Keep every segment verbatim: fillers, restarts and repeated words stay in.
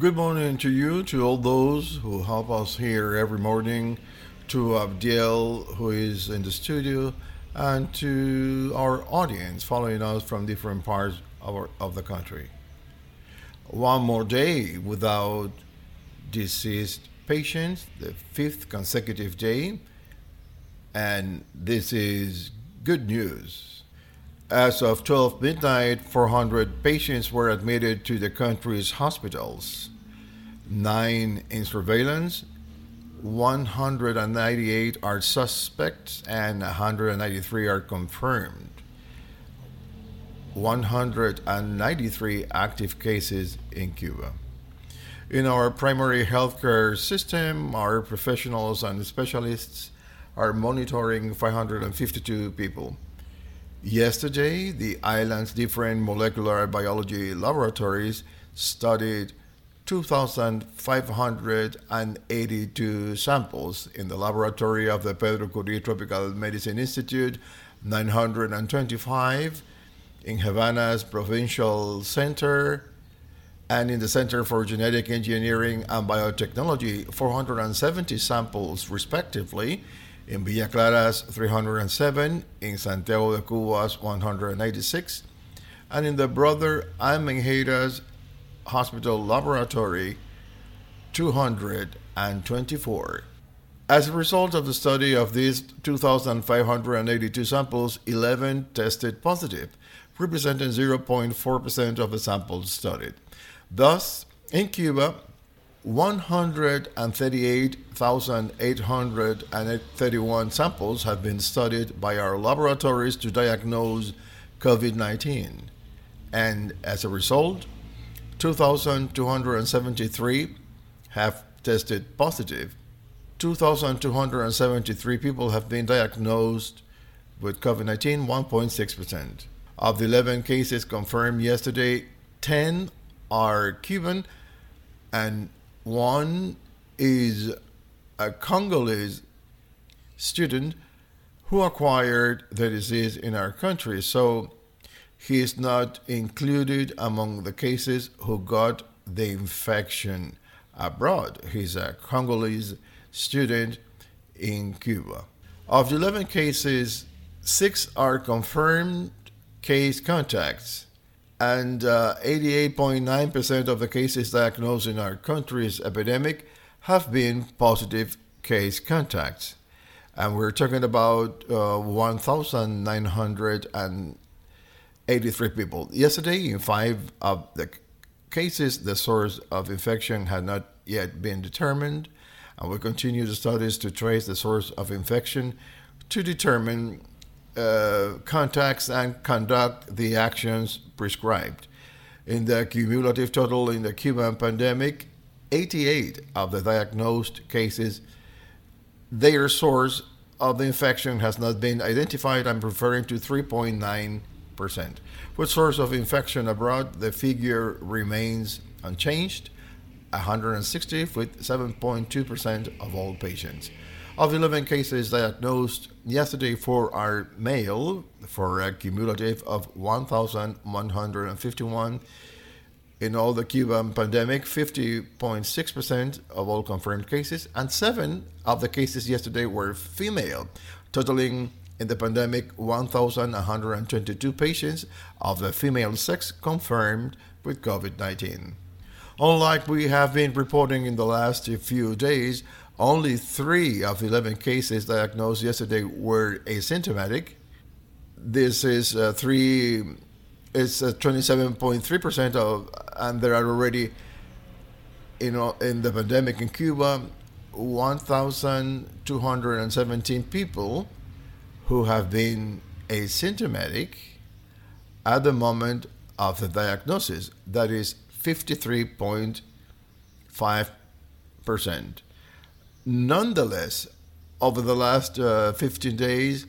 Good morning to you, to all those who help us here every morning, to Abdiel, who is in the studio, and to our audience following us from different parts of, our, of the country. One more day without deceased patients, the fifth consecutive day, and this is good news. As of twelve midnight, four hundred patients were admitted to the country's hospitals, nine in surveillance, one hundred ninety-eight are suspects, and one hundred ninety-three are confirmed. one hundred ninety-three active cases in Cuba. In our primary healthcare system, our professionals and specialists are monitoring five hundred fifty-two people. Yesterday, the island's different molecular biology laboratories studied two thousand five hundred eighty-two samples in the laboratory of the Pedro Curie Tropical Medicine Institute, nine hundred twenty-five in Havana's Provincial Center, and in the Center for Genetic Engineering and Biotechnology, four hundred seventy samples respectively, in Villa Clara's three hundred seven, in Santiago de Cuba's one hundred ninety-six, and in the Brother Almenjera's Hospital Laboratory, two hundred twenty-four. As a result of the study of these two thousand five hundred eighty-two samples, eleven tested positive, representing zero point four percent of the samples studied. Thus, in Cuba, one hundred thirty-eight thousand eight hundred thirty-one samples have been studied by our laboratories to diagnose COVID nineteen. And as a result, two thousand two hundred seventy-three have tested positive. two thousand two hundred seventy-three people have been diagnosed with COVID nineteen, one point six percent. Of the eleven cases confirmed yesterday, ten are Cuban and one is a Congolese student who acquired the disease in our country. So he is not included among the cases who got the infection abroad. He's a Congolese student in Cuba. Of the eleven cases, six are confirmed case contacts, and uh, eighty-eight point nine percent of the cases diagnosed in our country's epidemic have been positive case contacts. And we're talking about uh, one thousand nine hundred eighty-three people. Yesterday, in five of the cases, the source of infection had not yet been determined, and we continue the studies to trace the source of infection to determine uh, contacts and conduct the actions prescribed. In the cumulative total in the Cuban pandemic, eighty-eight of the diagnosed cases, their source of the infection has not been identified. I'm referring to three point nine percent. With source of infection abroad, the figure remains unchanged, one hundred sixty, with seven point two percent of all patients. Of the eleven cases diagnosed yesterday, four are male, for a cumulative of one thousand one hundred fifty-one. In all the Cuban pandemic, fifty point six percent of all confirmed cases, and seven of the cases yesterday were female, totaling in the pandemic one thousand one hundred twenty-two patients of the female sex confirmed with COVID nineteen. Unlike we have been reporting in the last few days, only three of the eleven cases diagnosed yesterday were asymptomatic. This is uh, three, it's uh, twenty-seven point three percent of, and there are already, you know, in the pandemic in Cuba, one thousand two hundred seventeen people who have been asymptomatic at the moment of the diagnosis. That is fifty-three point five percent. Nonetheless, over the last uh, fifteen days,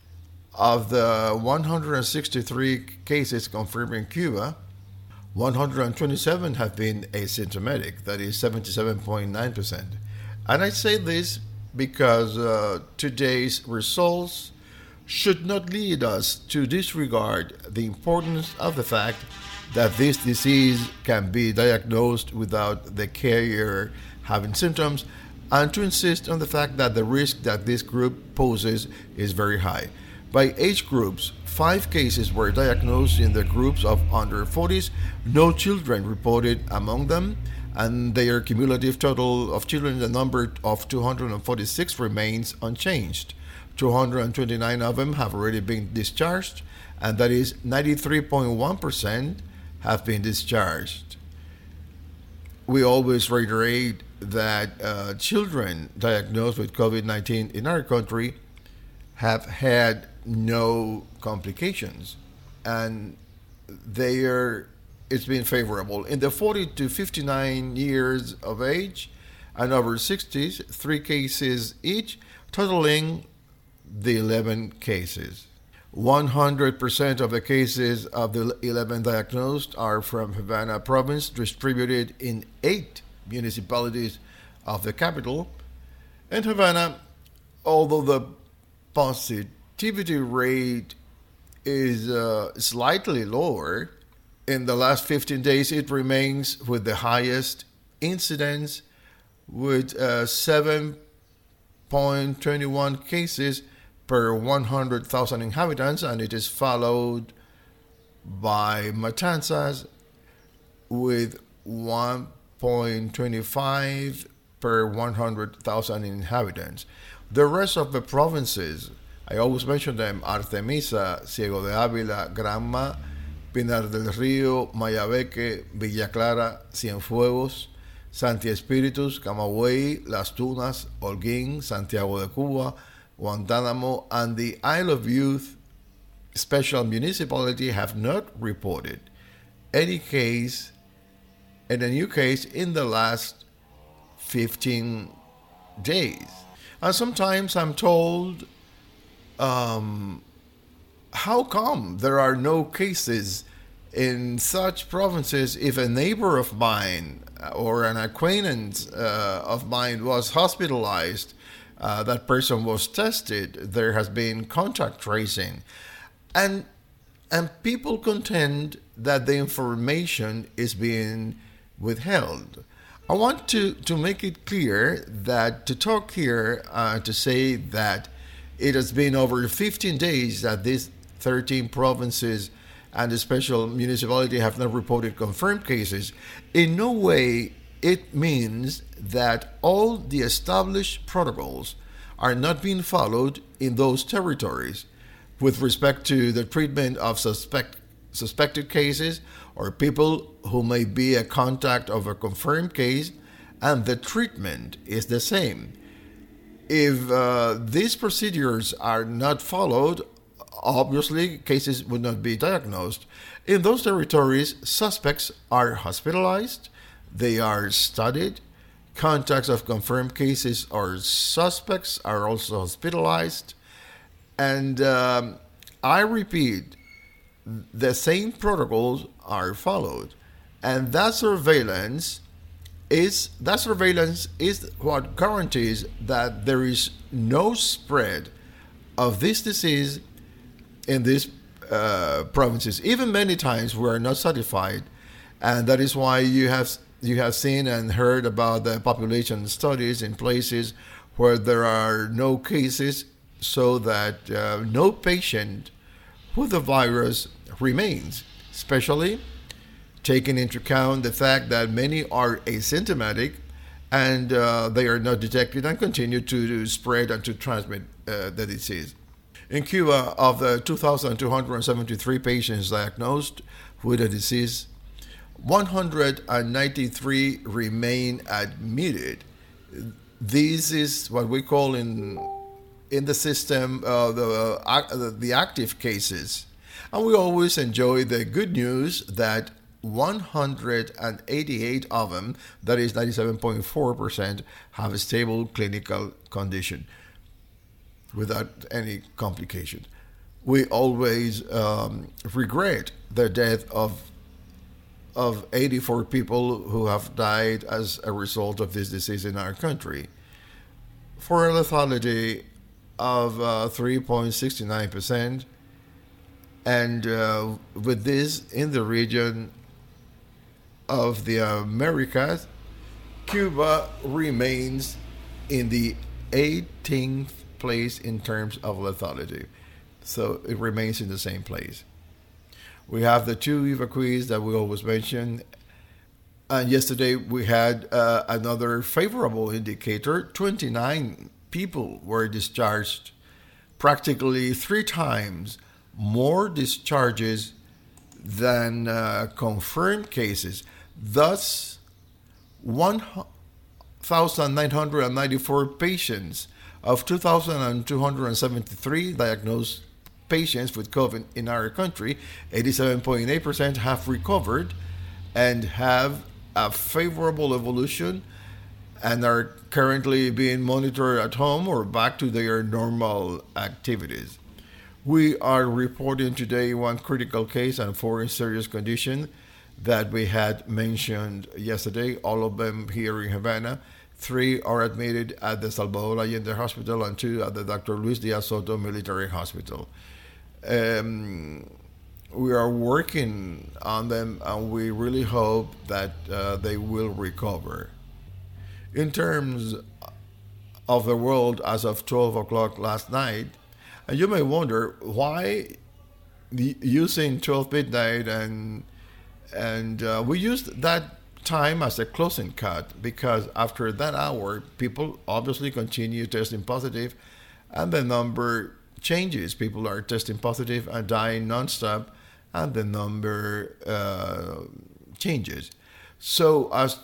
of the one hundred sixty-three cases confirmed in Cuba, one hundred twenty-seven have been asymptomatic, that is seventy-seven point nine percent. And I say this because uh, today's results should not lead us to disregard the importance of the fact that this disease can be diagnosed without the carrier having symptoms, and to insist on the fact that the risk that this group poses is very high. By age groups, five cases were diagnosed in the groups of under forties, no children reported among them, and their cumulative total of children, the number of two hundred forty-six, remains unchanged. two hundred twenty-nine of them have already been discharged, and that is ninety-three point one percent have been discharged. We always reiterate that uh, children diagnosed with COVID nineteen in our country have had no complications, and they are it's been favorable. In the forty to fifty-nine years of age and over sixties, three cases each, totaling the eleven cases. one hundred percent of the cases of the eleven diagnosed are from Havana province, distributed in eight municipalities of the capital. In Havana, although the positivity rate is uh, slightly lower, in the last fifteen days it remains with the highest incidence, with uh, seven point two one cases per one hundred thousand inhabitants, and it is followed by Matanzas with one point two five per one hundred thousand inhabitants. The rest of the provinces, I always mention them: Artemisa, Ciego de Ávila, Granma, Pinar del Río, Mayabeque, Villa Clara, Cienfuegos, Santi Espíritus, Camagüey, Las Tunas, Holguín, Santiago de Cuba, Guantánamo, and the Isle of Youth Special Municipality have not reported any case, and a new case in the last fifteen days. And sometimes I'm told, um, how come there are no cases in such provinces if a neighbor of mine or an acquaintance uh, of mine was hospitalized? Uh, that person was tested, there has been contact tracing, and and people contend that the information is being withheld. I want to, to make it clear that to talk here, uh, to say that it has been over fifteen days that these thirteen provinces and the special municipality have not reported confirmed cases, in no way it means that all the established protocols are not being followed in those territories with respect to the treatment of suspect, suspected cases or people who may be a contact of a confirmed case, and the treatment is the same. If uh, these procedures are not followed, obviously cases would not be diagnosed. In those territories, suspects are hospitalized, they are studied, contacts of confirmed cases or suspects are also hospitalized, and um, I repeat, the same protocols are followed, and that surveillance is that surveillance is what guarantees that there is no spread of this disease in these uh, provinces. Even many times we are not satisfied, and that is why you have you have seen and heard about the population studies in places where there are no cases, so that uh, no patient with the virus remains, especially taking into account the fact that many are asymptomatic and uh, they are not detected and continue to, to spread and to transmit uh, the disease. In Cuba, of the two thousand two hundred seventy-three patients diagnosed with the disease, one hundred ninety-three remain admitted. This is what we call in in the system uh, the uh, the active cases, and we always enjoy the good news that one hundred eighty-eight of them, that is ninety-seven point four percent, have a stable clinical condition without any complication. We always um, regret the death of of eighty-four people who have died as a result of this disease in our country, for a lethality of uh, three point six nine percent, and uh, with this in the region of the Americas, Cuba remains in the eighteenth place in terms of lethality. So it remains in the same place. We have the two evacuees that we always mention. And yesterday we had uh, another favorable indicator. twenty-nine people were discharged, practically three times more discharges than uh, confirmed cases. Thus, one thousand nine hundred ninety-four patients of two thousand two hundred seventy-three diagnosed patients with COVID in our country, eighty-seven point eight percent have recovered and have a favorable evolution and are currently being monitored at home or back to their normal activities. We are reporting today one critical case and four in serious condition that we had mentioned yesterday, all of them here in Havana. Three are admitted at the Salvador Allende Hospital and two at the Doctor Luis Diaz Soto Military Hospital. Um, we are working on them and we really hope that uh, they will recover. In terms of the world as of twelve o'clock last night, and you may wonder why the, using twelve midnight and and uh, we used that time as a closing cut because after that hour people obviously continue testing positive and the number changes. People are testing positive and dying nonstop and the number uh, changes. So as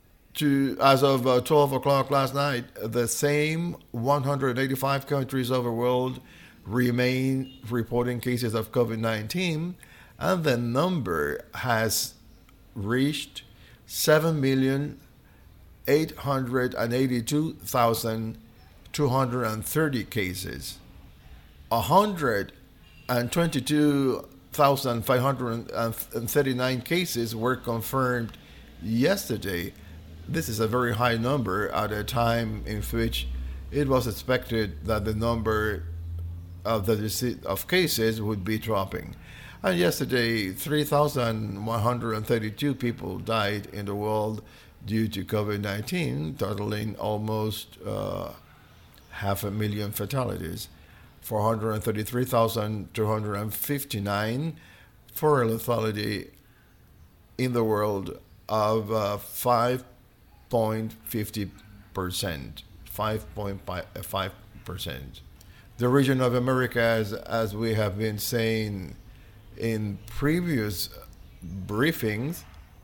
to as of uh, twelve o'clock last night, the same one hundred eighty-five countries of the world remain reporting cases of COVID nineteen, and the number has reached seven million eight hundred eighty-two thousand two hundred thirty cases. one hundred twenty-two thousand five hundred thirty-nine cases were confirmed yesterday. This is a very high number at a time in which it was expected that the number of the disease, of cases would be dropping. And yesterday, three thousand one hundred thirty-two people died in the world due to COVID nineteen, totaling almost uh, half a million fatalities. four hundred thirty-three thousand two hundred fifty-nine for a lethality in the world of uh, five point five zero percent. five point five percent. The region of Americas, as we have been saying in previous briefings,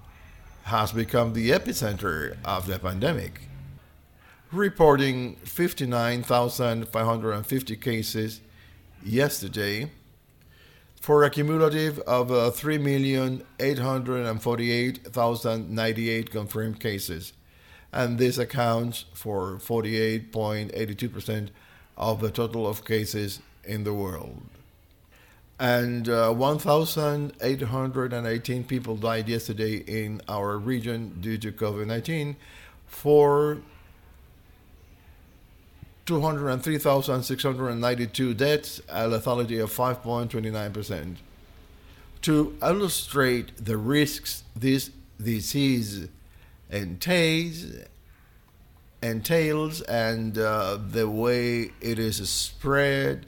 has become the epicenter of the pandemic, reporting fifty-nine thousand five hundred fifty cases yesterday for a cumulative of uh, three million eight hundred forty-eight thousand ninety-eight confirmed cases. And this accounts for forty-eight point eight two percent of the total of cases in the world. And uh, one thousand eight hundred eighteen people died yesterday in our region due to COVID nineteen, for two hundred three thousand six hundred ninety-two deaths, a lethality of five point two nine percent. To illustrate the risks this disease entails, entails and uh, the way it is spread,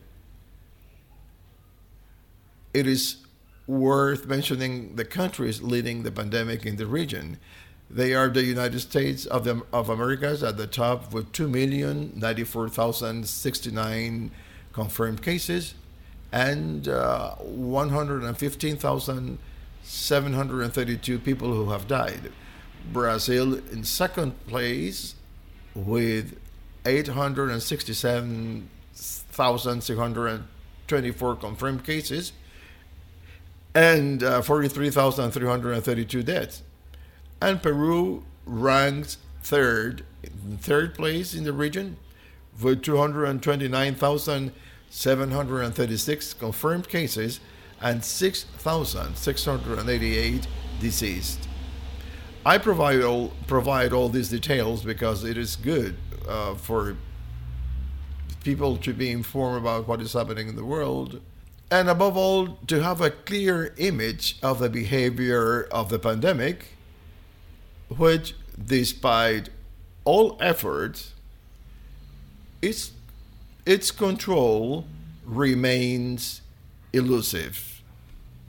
it is worth mentioning the countries leading the pandemic in the region. They are the United States of, the, of Americas at the top with two million ninety-four thousand sixty-nine confirmed cases and uh, one hundred fifteen thousand seven hundred thirty-two people who have died. Brazil in second place with eight hundred sixty-seven thousand six hundred twenty-four confirmed cases and uh, forty-three thousand three hundred thirty-two deaths. And Peru ranks third, in third place in the region with two hundred twenty-nine thousand seven hundred thirty-six confirmed cases and six thousand six hundred eighty-eight deceased. I provide all, provide all these details because it is good uh, for people to be informed about what is happening in the world, and above all, to have a clear image of the behavior of the pandemic which, despite all efforts, its, its control remains elusive.